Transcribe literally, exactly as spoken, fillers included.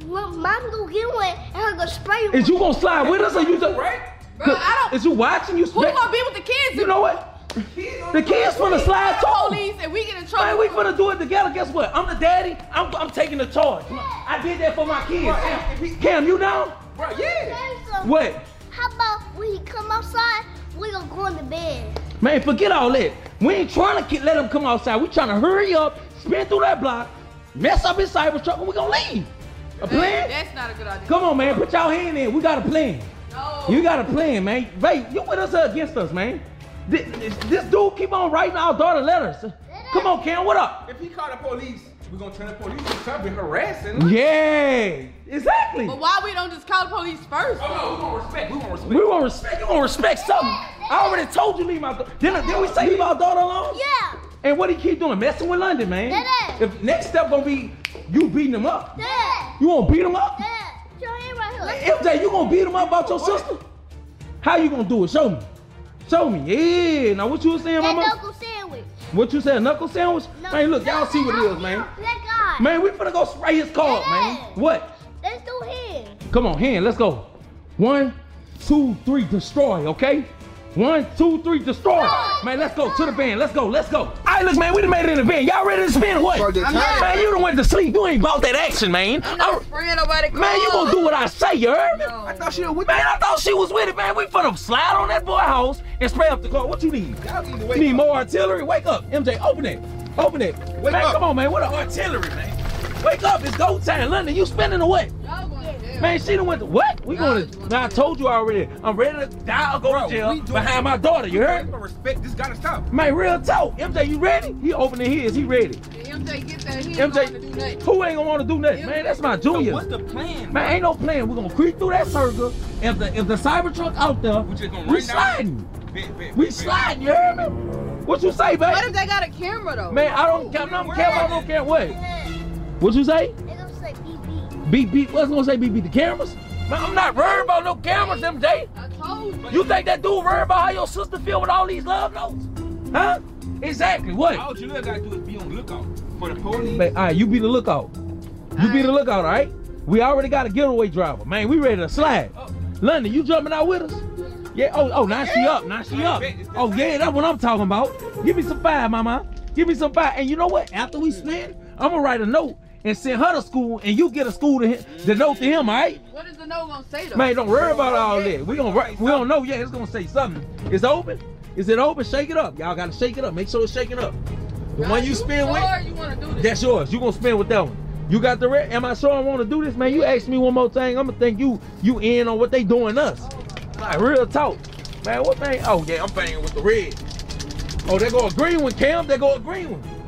Mom gonna get one and I'm gonna spray you. Is you gonna slide with us or you just right? Bro, I don't. Is you watching? You Who gonna be with the kids? You know what? The kids finna slide too. Police and we get in trouble. Man, we finna do it together. Guess what? I'm the daddy. I'm, I'm taking the charge. I did that for my kids. Cam, Cam, you down? Bro, yeah. What? How about when he come outside, we gonna go in the bed? Man, forget all that. We ain't trying to get, let him come outside. We trying to hurry up, spin through that block, mess up his Cybertruck, and we gonna leave. A plan? That's not a good idea. Come on, man. Put y'all hand in. We got a plan. No. You got a plan, man. Babe, you with us or against us, man? This, this, this dude keep on writing our daughter letters. Come on, Cam, what up? If he call the police, we gonna turn the police and try to be harassing. Yeah, exactly. But why we don't just call the police first? Oh no, we gonna respect. We gonna respect. We want respect. You gonna respect something. I already told you leave my daughter. Didn't, didn't we say leave our daughter alone? Yeah. And what he keep doing? Messing with London, man. Dad. If next step gonna be you beating him up. Dad. You gonna beat him up? Dad. Put your hand right here. M J, you gonna beat him up about your sister? How you gonna do it? Show me. Show me. Yeah. Now what you was saying, That mama? knuckle sandwich. What you said? Knuckle sandwich? No, Man, look, y'all no, see what it no, is, man. Let God. Man, we finna go spray his car, Dad. man. What? Let's do him. Come on, hand, let's go. One, two, three, destroy, okay? One, two, three, destroy. Man, let's go to the van. Let's go, let's go. All right, look, man, we done made it in the van. Y'all ready to spin or what? I'm not. Man, you done went to sleep. You ain't bought that action, man. I'm not spraying nobody. Man, you gonna do what I say, you heard me? No. I thought she was with Man, I thought she was with it, man. We finna slide on that boy house and spray up the car. What you need? Y'all need to You wake need up. more artillery? Wake up. M J, open it. Open it. Wake man, up. come on, man. What a artillery, man. Wake up. It's go time. London, you spinning or what? Y'all going to jail. Man, she done went to what? We Nah, going it's to, going now I to told you already. I'm ready to die or go Bro, to jail we doing- behind my daughter. You We heard? gonna respect. This gotta stop. Man, real talk. M J, you ready? He opening his. He ready. Yeah, M J get that. He M ain't J, going to do nothing. who ain't gonna want to do nothing? Man, that's my So junior. what's the plan? Man, ain't no plan. We're gonna creep through that circle. If the if the Cybertruck out there, We just gonna we run down- sliding. Bet, bet, We bet, sliding. You heard me? What you say, What baby? if they got a camera though? Man, I don't care. I don't care. I don't care what. What you say? They gonna say beep beep. Beat beat. What's gonna say? Beat beat the cameras? Man, I'm not worried about no cameras, M J. I told you. You think that dude worried about how your sister feel with all these love notes? Huh? Exactly. What? All you really gotta do is be on the lookout for the police. Man, all right, you be the lookout. You be the lookout, all right? We already got a getaway driver. Man, we ready to slide. Oh. London, you jumping out with us? Yeah. Oh, oh, now she up. Now she up. Oh, yeah, that's what I'm talking about. Give me some fire, mama. Give me some fire. And you know what? After we spin, I'm gonna write a note and send her to school, and you get a school to him, the note to him, all right? What is the no gonna say though? Man, don't worry about all that. We gonna write. We don't know yet. It's gonna say something. It's open. Is it open? Shake it up. Y'all gotta shake it up. Make sure it's shaking up. The Now, one you spin sure with, you wanna do this? that's yours. You gonna spin with that one. You got the red. Am I sure I want to do this, man? You ask me one more thing, I'm gonna think you you in on what they doing us. Like real talk, man. What thing? Oh yeah, I'm banging with the red. Oh, they go a green one, Cam. They go a green one.